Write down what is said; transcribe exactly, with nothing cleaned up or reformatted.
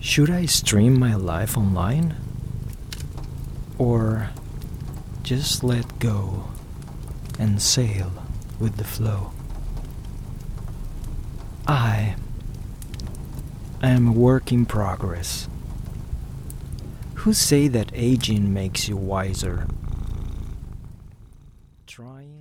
Should I stream my life online? Or just let go and sail with the flow? I am a work in progress. Who say that aging makes you wiser